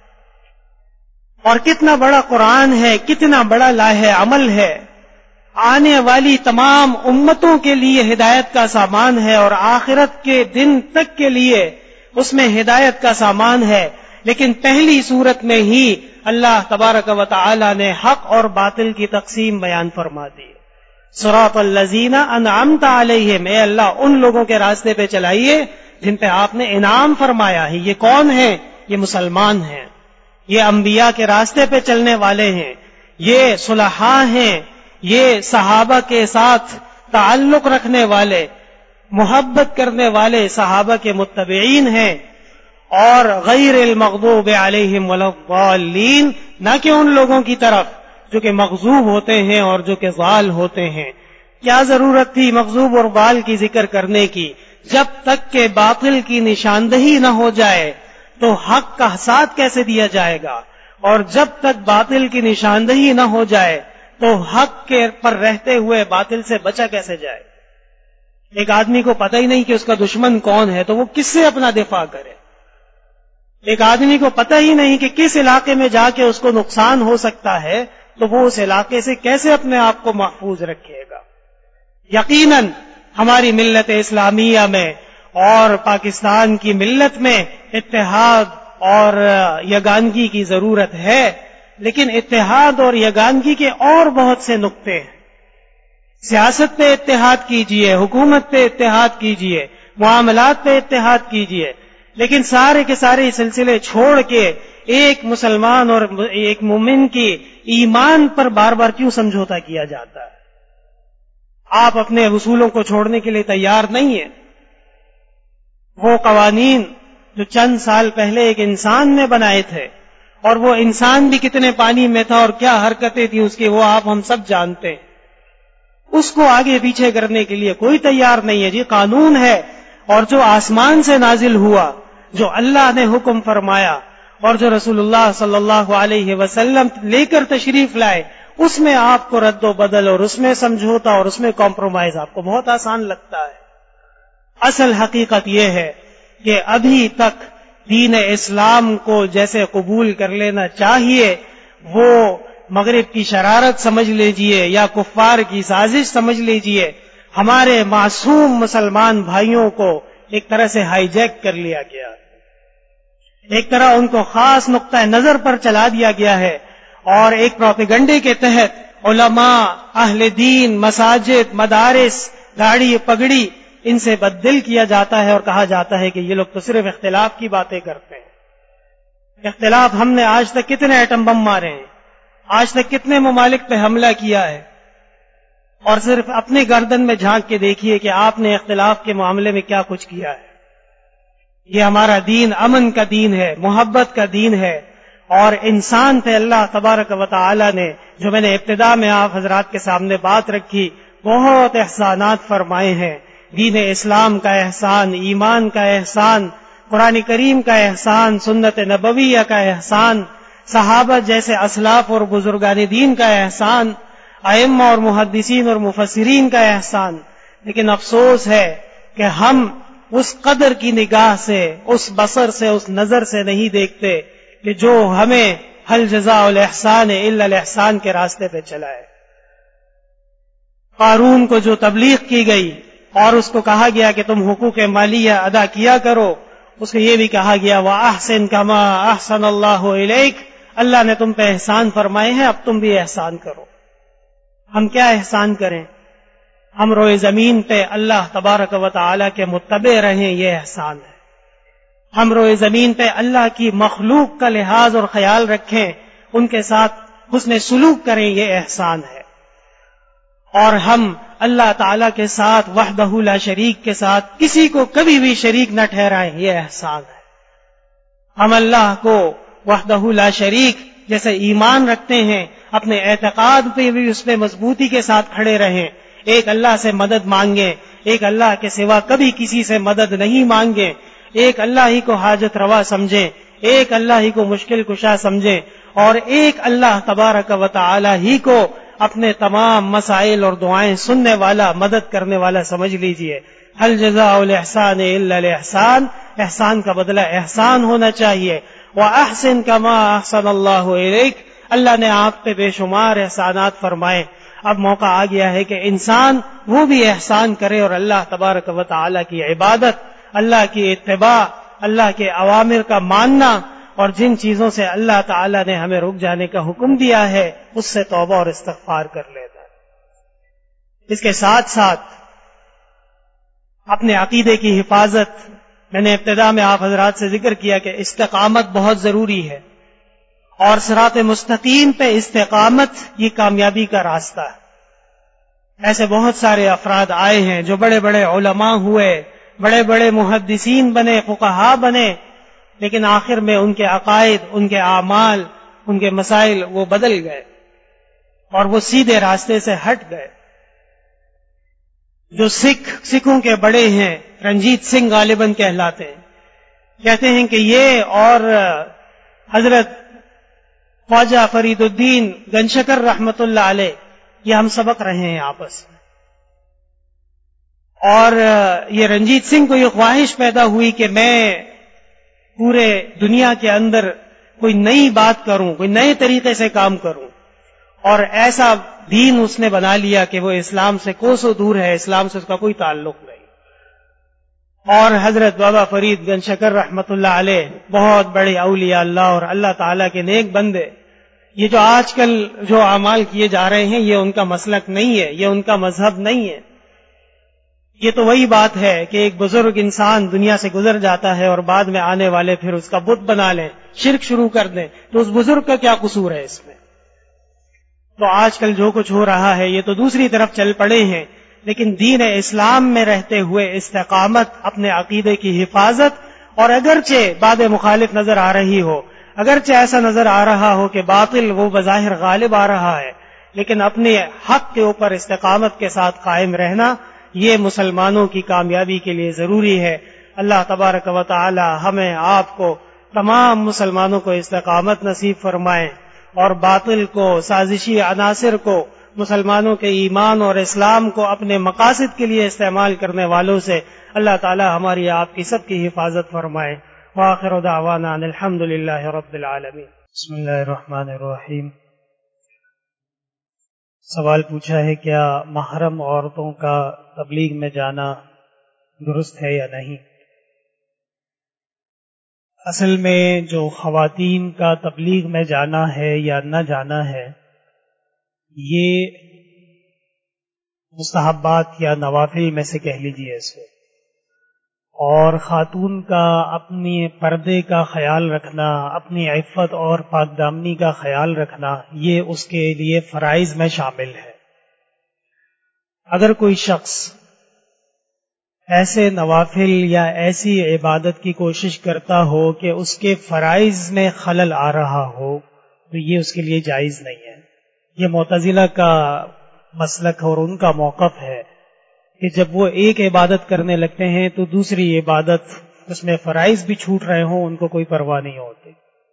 اور کتنا بڑا قرآن ہے، کتنا بڑا لاہ عمل ہے، آنے والی تمام امتوں کے لیے ہدایت کا سامان ہے، اور آخرت کے دن تک کے لیے اس میں ہدایت کا سامان ہے۔ لیکن پہلی سورت میں ہی اللہ تبارک و تعالی نے حق اور باطل کی تقسیم بیان فرما دی۔ صراط الذین انعمت علیہم، اے اللہ ان لوگوں کے راستے پہ چلائیے جن پہ آپ نے انعام فرمایا ہے۔ یہ کون ہیں؟ یہ مسلمان ہیں، یہ انبیاء کے راستے پہ چلنے والے ہیں، یہ صلحاء ہیں، یہ صحابہ کے ساتھ تعلق رکھنے والے، محبت کرنے والے صحابہ کے متبعین ہیں، اور غیر المغضوب علیہم ولا الضالین، نہ کہ ان لوگوں کی طرف جو کہ مغضوب ہوتے ہیں اور جو کہ ضال ہوتے ہیں۔ کیا ضرورت تھی مغضوب اور ضال کی ذکر کرنے کی؟ جب تک کہ باطل کی نشاندہی نہ ہو جائے تو حق کا ساتھ کیسے دیا جائے گا، اور جب تک باطل کی نشاندہی نہ ہو جائے تو حق کے پر رہتے ہوئے باطل سے بچا کیسے جائے؟ ایک آدمی کو پتہ ہی نہیں کہ اس کا دشمن کون ہے تو وہ کس سے اپنا دفاع کرے؟ ایک آدمی کو پتہ ہی نہیں کہ کس علاقے میں جا کے اس کو نقصان ہو سکتا ہے تو وہ اس علاقے سے کیسے اپنے آپ کو محفوظ رکھے گا؟ یقیناً ہماری ملت اسلامیہ میں اور پاکستان کی ملت میں اتحاد اور یگانگی کی ضرورت ہے، لیکن اتحاد اور یگانگی کے اور بہت سے نقطے ہیں۔ سیاست پہ اتحاد کیجئے، حکومت پہ اتحاد کیجئے، معاملات پہ اتحاد کیجئے، لیکن سارے کے سارے سلسلے چھوڑ کے ایک مسلمان اور ایک مومن کی ایمان پر بار بار کیوں سمجھوتا کیا جاتا ہے؟ آپ اپنے اصولوں کو چھوڑنے کے لیے تیار نہیں ہیں۔ وہ قوانین جو چند سال پہلے ایک انسان نے بنائے تھے، اور وہ انسان بھی کتنے پانی میں تھا اور کیا حرکتیں تھیں اس کی، وہ ہم سب جانتے ہیں، اس کو آگے پیچھے کرنے کے لیے کوئی تیار نہیں ہے۔ جی قانون ہے، اور جو آسمان سے نازل ہوا، جو اللہ نے حکم فرمایا اور جو رسول اللہ صلی اللہ علیہ وسلم لے کر تشریف لائے، اس میں آپ کو رد و بدل اور اس میں سمجھوتا اور اس میں کمپرومائز آپ کو بہت آسان لگتا ہے۔ اصل حقیقت یہ ہے کہ ابھی تک دین اسلام کو جیسے قبول کر لینا چاہیے وہ مغرب کی شرارت سمجھ لیجئے یا کفار کی سازش سمجھ لیجئے، ہمارے معصوم مسلمان بھائیوں کو ایک طرح سے ہائی جیک کر لیا گیا، ایک طرح ان کو خاص نقطہ نظر پر چلا دیا گیا ہے، اور ایک پروپیگنڈے کے تحت علماء، اہل دین، مساجد، مدارس، داڑھی پگڑی ان سے بددل کیا جاتا ہے اور کہا جاتا ہے کہ یہ لوگ تو صرف اختلاف کی باتیں کرتے ہیں۔ اختلاف، ہم نے آج تک کتنے ایٹم بم مارے ہیں، آج تک کتنے ممالک پہ حملہ کیا ہے، اور صرف اپنے گردن میں جھانک کے دیکھیے کہ آپ نے اختلاف کے معاملے میں کیا کچھ کیا ہے۔ یہ ہمارا دین امن کا دین ہے، محبت کا دین ہے، اور انسان پہ اللہ تبارک و تعالی نے، جو میں نے ابتدا میں آپ حضرات کے سامنے بات رکھی، بہت احسانات فرمائے ہیں. دین اسلام کا احسان، ایمان کا احسان، قرآن کریم کا احسان، سنت نبویہ کا احسان، صحابہ جیسے اسلاف اور بزرگان دین کا احسان، ائمہ اور محدثین اور مفسرین کا احسان. لیکن افسوس ہے کہ ہم اس قدر کی نگاہ سے، اس بصر سے، اس نظر سے نہیں دیکھتے کہ جو ہمیں حل جزاء الاحسان الا الاحسان کے راستے پہ چلائے. قارون کو جو تبلیغ کی گئی اور اس کو کہا گیا کہ تم حقوق مالیہ ادا کیا کرو، اس کو یہ بھی کہا گیا وَأَحْسِن كَمَا أَحْسَنَ اللَّهُ إِلَيْكَ، اللہ نے تم پہ احسان فرمائے ہیں، اب تم بھی احسان کرو. ہم کیا احسان کریں؟ ہم روئے زمین پہ اللہ تبارک و تعالی کے متبع رہیں، یہ احسان ہے. ہم روئے زمین پہ اللہ کی مخلوق کا لحاظ اور خیال رکھیں، ان کے ساتھ حسن سلوک کریں، یہ احسان ہے. اور ہم اللہ تعالی کے ساتھ وحدہ لا شریک کے ساتھ کسی کو کبھی بھی شریک نہ ٹھہرائیں، یہ احسان ہے. ہم اللہ کو وحدہ لا شریک جیسے ایمان رکھتے ہیں، اپنے اعتقاد پہ بھی اس پہ مضبوطی کے ساتھ کھڑے رہیں. ایک اللہ سے مدد مانگیں، ایک اللہ کے سوا کبھی کسی سے مدد نہیں مانگیں. ایک اللہ ہی کو حاجت روا سمجھیں، ایک اللہ ہی کو مشکل کشا سمجھیں، اور ایک اللہ تبارک و تعالی ہی کو اپنے تمام مسائل اور دعائیں سننے والا، مدد کرنے والا سمجھ لیجئے. حل جزاء الاحسان الا الاحسان، احسان کا بدلہ احسان ہونا چاہیے. وَأَحْسِن كَمَا أَحْسَنَ اللَّهُ إِلَيْكَ، اللہ نے آپ پہ بے شمار احسانات فرمائے. اب موقع آ گیا ہے کہ انسان وہ بھی احسان کرے اور اللہ تبارک و تعالی کی عبادت، اللہ کی اتباع، اللہ کے اوامر کا ماننا، اور جن چیزوں سے اللہ تعالی نے ہمیں رک جانے کا حکم دیا ہے اس سے توبہ اور استغفار کر لیتا ہے. اس کے ساتھ ساتھ اپنے عقیدے کی حفاظت، میں نے ابتدا میں آپ حضرات سے ذکر کیا کہ استقامت بہت ضروری ہے، اور صراط مستقیم پہ استقامت یہ کامیابی کا راستہ ہے. ایسے بہت سارے افراد آئے ہیں جو بڑے بڑے علماء ہوئے، بڑے بڑے محدثین بنے، فقہاء بنے، لیکن آخر میں ان کے عقائد، ان کے اعمال، ان کے مسائل وہ بدل گئے اور وہ سیدھے راستے سے ہٹ گئے. جو سکھوں کے بڑے ہیں، رنجیت سنگھ غالباً کہلاتے ہیں، کہتے ہیں کہ یہ اور حضرت خواجہ فرید الدین گنشکر رحمت اللہ علیہ یہ ہم سبق رہے ہیں آپس میں. اور یہ رنجیت سنگھ کو یہ خواہش پیدا ہوئی کہ میں پورے دنیا کے اندر کوئی نئی بات کروں، کوئی نئے طریقے سے کام کروں، اور ایسا دین اس نے بنا لیا کہ وہ اسلام سے کوسوں دور ہے، اسلام سے اس کا کوئی تعلق نہیں. اور حضرت بابا فرید گنشکر رحمت اللہ علیہ بہت بڑے اولیاء اللہ اور اللہ تعالیٰ کے نیک بندے. یہ جو آج کل جو اعمال کیے جا رہے ہیں یہ ان کا مسلک نہیں ہے، یہ ان کا مذہب نہیں ہے. یہ تو وہی بات ہے کہ ایک بزرگ انسان دنیا سے گزر جاتا ہے اور بعد میں آنے والے پھر اس کا بت بنا لیں، شرک شروع کر دیں، تو اس بزرگ کا کیا قصور ہے اس میں؟ تو آج کل جو کچھ ہو رہا ہے یہ تو دوسری طرف چل پڑے ہیں. لیکن دین اسلام میں رہتے ہوئے استقامت، اپنے عقیدے کی حفاظت، اور اگرچہ بات مخالف نظر آ رہی ہو، اگرچہ ایسا نظر آ رہا ہو کہ باطل وہ بظاہر غالب آ رہا ہے، لیکن اپنے حق کے اوپر استقامت کے ساتھ قائم رہنا یہ مسلمانوں کی کامیابی کے لیے ضروری ہے. اللہ تبارک و تعالی ہمیں آپ کو تمام مسلمانوں کو استقامت نصیب فرمائے، اور باطل کو، سازشی عناصر کو، مسلمانوں کے ایمان اور اسلام کو اپنے مقاصد کے لیے استعمال کرنے والوں سے اللہ تعالی ہماری آپ کی سب کی حفاظت فرمائے. وآخر دعوانا ان الحمد للہ رب العالمین. بسم اللہ الرحمن الرحیم. سوال پوچھا ہے کیا محرم عورتوں کا تبلیغ میں جانا درست ہے یا نہیں؟ اصل میں جو خواتین کا تبلیغ میں جانا ہے یا نہ جانا ہے یہ مستحبات یا نوافل میں سے کہہ لیجیے اس کو، اور خاتون کا اپنی پردے کا خیال رکھنا، اپنی عفت اور پاک دامنی کا خیال رکھنا یہ اس کے لیے فرائض میں شامل ہے. اگر کوئی شخص ایسے نوافل یا ایسی عبادت کی کوشش کرتا ہو کہ اس کے فرائض میں خلل آ رہا ہو تو یہ اس کے لیے جائز نہیں ہے. یہ معتزلہ کا مسلک اور ان کا موقف ہے کہ جب وہ ایک عبادت کرنے لگتے ہیں تو دوسری عبادت اس میں فرائض بھی چھوٹ رہے ہوں ان کو کوئی پرواہ نہیں ہوتی.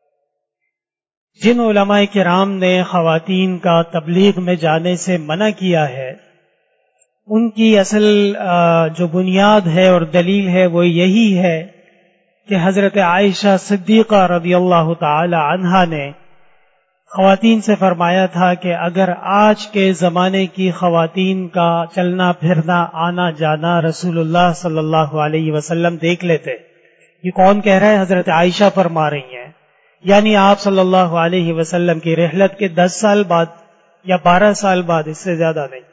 جن علماء کرام نے خواتین کا تبلیغ میں جانے سے منع کیا ہے ان کی اصل جو بنیاد ہے اور دلیل ہے وہ یہی ہے کہ حضرت عائشہ صدیقہ رضی اللہ تعالی عنہا نے خواتین سے فرمایا تھا کہ اگر آج کے زمانے کی خواتین کا چلنا پھرنا آنا جانا رسول اللہ صلی اللہ علیہ وسلم دیکھ لیتے. یہ کون کہہ رہا ہے؟ حضرت عائشہ فرما رہی ہیں. یعنی آپ صلی اللہ علیہ وسلم کی رحلت کے 10 سال بعد یا 12 سال بعد، اس سے زیادہ نہیں،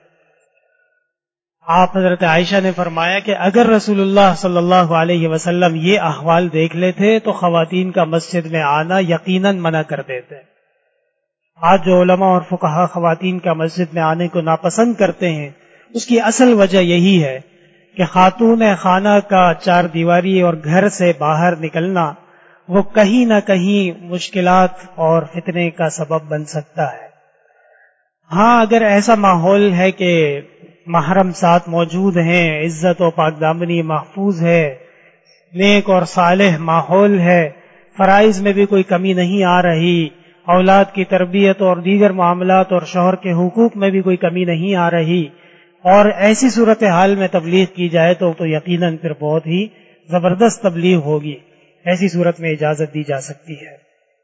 آپ حضرت عائشہ نے فرمایا کہ اگر رسول اللہ صلی اللہ علیہ وسلم یہ احوال دیکھ لیتے تو خواتین کا مسجد میں آنا یقیناً منع کر دیتے. آج جو علماء اور فقہا خواتین کا مسجد میں آنے کو ناپسند کرتے ہیں اس کی اصل وجہ یہی ہے کہ خاتون خانہ کا 4 دیواری اور گھر سے باہر نکلنا وہ کہیں نہ کہیں مشکلات اور فتنے کا سبب بن سکتا ہے. ہاں اگر ایسا ماحول ہے کہ محرم ساتھ موجود ہیں، عزت و پاک دامنی محفوظ ہے، نیک اور صالح ماحول ہے، فرائض میں بھی کوئی کمی نہیں آ رہی، اولاد کی تربیت اور دیگر معاملات اور شوہر کے حقوق میں بھی کوئی کمی نہیں آ رہی، اور ایسی صورتحال میں تبلیغ کی جائے تو یقیناً پھر بہت ہی زبردست تبلیغ ہوگی. ایسی صورت میں اجازت دی جا سکتی ہے.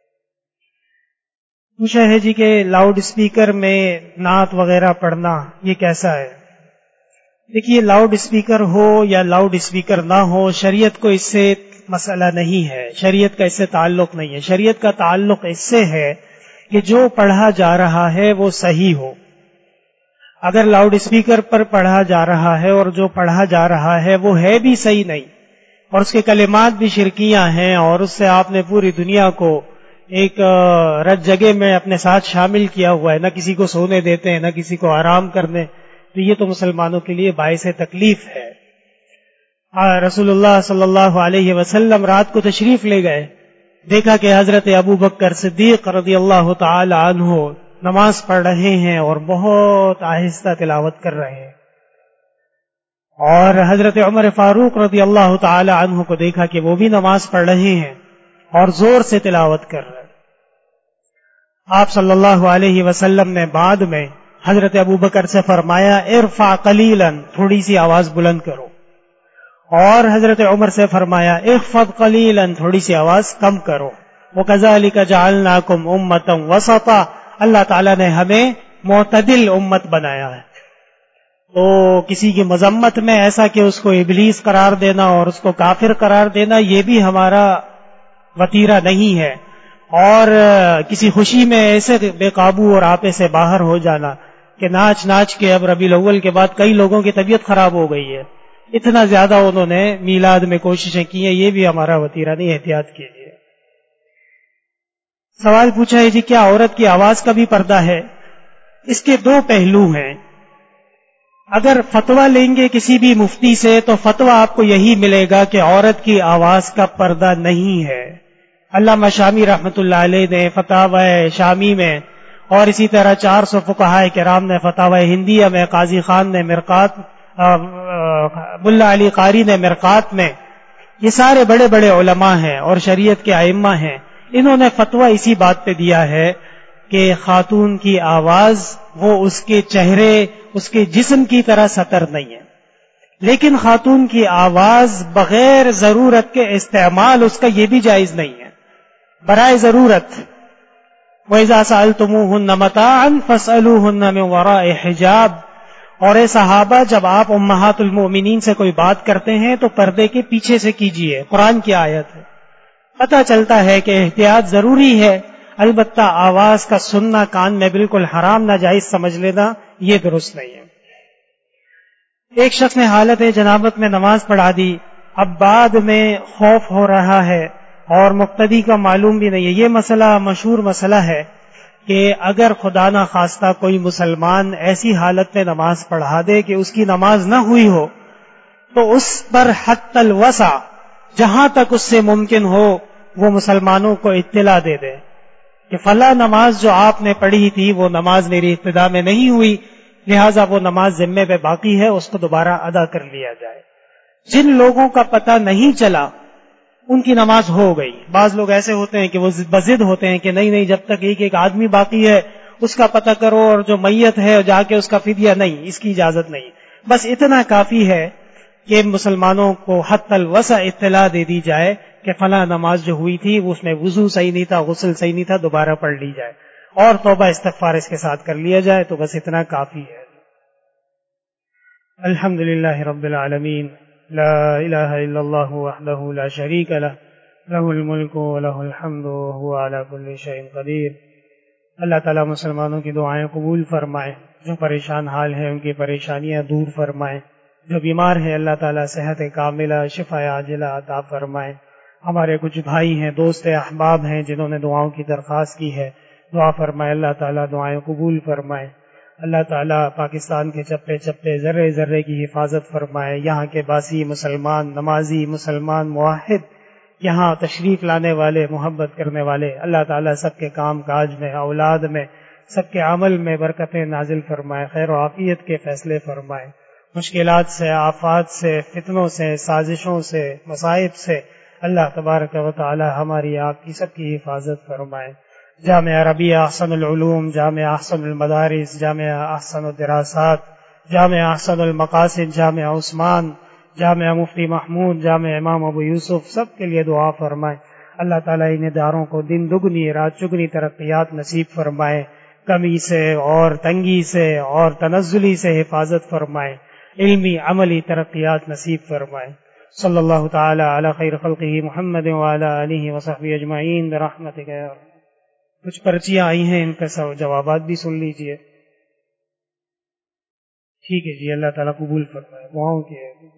پوچھا ہے جی کہ لاؤڈ اسپیکر میں نعت وغیرہ پڑھنا یہ کیسا ہے؟ دیکھیے، لاؤڈ اسپیکر ہو یا لاؤڈ اسپیکر نہ ہو، شریعت کو اس سے مسئلہ نہیں ہے، شریعت کا اس سے تعلق نہیں ہے. شریعت کا تعلق اس سے ہے کہ جو پڑھا جا رہا ہے وہ صحیح ہو. اگر لاؤڈ اسپیکر پر پڑھا جا رہا ہے اور جو پڑھا جا رہا ہے وہ ہے بھی صحیح نہیں اور اس کے کلمات بھی شرکیاں ہیں اور اس سے آپ نے پوری دنیا کو ایک رت جگہ میں اپنے ساتھ شامل کیا ہوا ہے، نہ کسی کو سونے دیتے ہیں نہ کسی کو آرام کرنے، تو یہ تو مسلمانوں کے لیے باعث تکلیف ہے. رسول اللہ صلی اللہ علیہ وسلم رات کو تشریف لے گئے، دیکھا کہ حضرت ابو بکر صدیق رضی اللہ تعالی عنہ نماز پڑھ رہے ہیں اور بہت آہستہ تلاوت کر رہے ہیں، اور حضرت عمر فاروق رضی اللہ تعالی عنہ کو دیکھا کہ وہ بھی نماز پڑھ رہے ہیں اور زور سے تلاوت کر رہے ہیں. آپ صلی اللہ علیہ وسلم نے بعد میں حضرت ابو بکر سے فرمایا ارفع قلیلا، تھوڑی سی آواز بلند کرو، اور حضرت عمر سے فرمایا اخفض قلیلا، تھوڑی سی آواز کم کرو. وَكَذَلِكَ جَعَلْنَاكُمْ أُمَّةً وَسَطًا، اللہ تعالیٰ نے ہمیں معتدل امت بنایا ہے. تو کسی کی مذمت میں ایسا کہ اس کو ابلیس قرار دینا اور اس کو کافر قرار دینا یہ بھی ہمارا وتیرہ نہیں ہے، اور کسی خوشی میں ایسے بے قابو اور آپے سے باہر ہو جانا کہ ناچ ناچ کے اب ربیع الاول کے بعد کئی لوگوں کی طبیعت خراب ہو گئی ہے، اتنا زیادہ انہوں نے میلاد میں کوششیں کی ہیں، یہ بھی ہمارا وتیرہ نہیں، احتیاط کیجیے. سوال پوچھا ہے جی کیا عورت کی آواز کا بھی پردہ ہے؟ اس کے 2 پہلو ہیں. اگر فتویٰ لیں گے کسی بھی مفتی سے تو فتویٰ آپ کو یہی ملے گا کہ عورت کی آواز کا پردہ نہیں ہے. علامہ شامی رحمۃ اللہ علیہ نے فتاوی شامی میں اور اسی طرح 400 فقہاء کرام نے فتاوی ہندیہ میں، قاضی خان نے مرقات، ملا علی قاری نے مرقات میں، یہ سارے بڑے بڑے علماء ہیں اور شریعت کے ائمہ ہیں، انہوں نے فتویٰ اسی بات پہ دیا ہے کہ خاتون کی آواز وہ اس کے چہرے، اس کے جسم کی طرح سطر نہیں ہے، لیکن خاتون کی آواز بغیر ضرورت کے استعمال اس کا یہ بھی جائز نہیں ہے. برائے ضرورت وَإِذَا سَأَلْتُمُوهُنَّ مَتَاعًا فَاسْأَلُوهُنَّ مِنْ وَرَاءِ حِجَابٍ، اور اے صحابہ جب آپ امہات المؤمنین سے کوئی بات کرتے ہیں تو پردے کے پیچھے سے کیجیے، قرآن کی آیت ہے. پتہ چلتا ہے کہ احتیاط ضروری ہے، البتہ آواز کا سننا کان میں بالکل حرام ناجائز سمجھ لینا یہ درست نہیں ہے. ایک شخص نے حالت جنابت میں نماز پڑھا دی، اب بعد میں خوف ہو رہا ہے اور مقتدی کا معلوم بھی نہیں ہے. یہ مسئلہ مشہور مسئلہ ہے کہ اگر خدا نہ خواستہ کوئی مسلمان ایسی حالت میں نماز پڑھا دے کہ اس کی نماز نہ ہوئی ہو تو اس پر حت الوسع جہاں تک اس سے ممکن ہو وہ مسلمانوں کو اطلاع دے دے کہ فلاں نماز جو آپ نے پڑھی تھی وہ نماز میری ابتدا میں نہیں ہوئی، لہٰذا وہ نماز ذمے پہ باقی ہے، اس کو دوبارہ ادا کر لیا جائے۔ جن لوگوں کا پتہ نہیں چلا ان کی نماز ہو گئی۔ بعض لوگ ایسے ہوتے ہیں کہ وہ بضد ہوتے ہیں کہ نہیں جب تک ایک ایک آدمی باقی ہے اس کا پتہ کرو، اور جو میت ہے جا کے اس کا فدیہ نہیں، اس کی اجازت نہیں۔ بس اتنا کافی ہے کہ مسلمانوں کو حت الوسع اطلاع دے دی جائے کہ فلاں نماز جو ہوئی تھی اس میں وضو صحیح نہیں تھا، غسل صحیح نہیں تھا، دوبارہ پڑھ لی جائے اور توبہ استغفار اس کے ساتھ کر لیا جائے، تو بس اتنا کافی ہے۔ الحمد للہ رب العالمین، لا الہ الا اللہ وحدہ لا شریک لہ، لہ الملک ولہ الحمد وہو علی کل شیء قدیر۔ اللہ تعالیٰ مسلمانوں کی دعائیں قبول فرمائے، جو پریشان حال ہیں ان کی پریشانیاں دور فرمائے، جو بیمار ہیں اللہ تعالیٰ صحت کاملہ شفا عاجلہ عطا فرمائے۔ ہمارے کچھ بھائی ہیں، دوست احباب ہیں جنہوں نے دعاؤں کی درخواست کی ہے، دعا فرمائے اللہ تعالیٰ دعائیں قبول فرمائے۔ اللہ تعالیٰ پاکستان کے چپے چپے ذرے ذرے کی حفاظت فرمائے، یہاں کے باسی مسلمان، نمازی مسلمان، موحد، یہاں تشریف لانے والے، محبت کرنے والے، اللہ تعالیٰ سب کے کام کاج میں، اولاد میں، سب کے عمل میں برکتیں نازل فرمائے، خیر و عافیت کے فیصلے فرمائے، مشکلات سے، آفات سے، فتنوں سے، سازشوں سے، مصائب سے اللہ تبارک و تعالی ہماری آپ کی سب کی حفاظت فرمائے۔ جامعہ ربیہ احسن العلوم، جامعہ احسن المدارس، جامعہ احسن الدراسات، جامعہ احسن المقاصد، جامعہ عثمان، جامعہ مفتی محمود، جامعہ امام ابو یوسف، سب کے لیے دعا فرمائے۔ اللہ تعالیٰ ان اداروں کو دن دگنی رات چگنی ترقیات نصیب فرمائے، کمی سے اور تنگی سے اور تنزلی سے حفاظت فرمائے، علمی عملی ترقیات نصیب فرمائے۔ صلی اللہ تعالی علی خیر خلقہ محمد وعلی آلہ وصحبہ اجمعین برحمتک یا رب۔ کچھ پرچیاں آئی ہیں، ان کا جوابات بھی سن لیجئے۔ ٹھیک ہے جی، اللہ تعالیٰ قبول فرمائے دعاؤں کے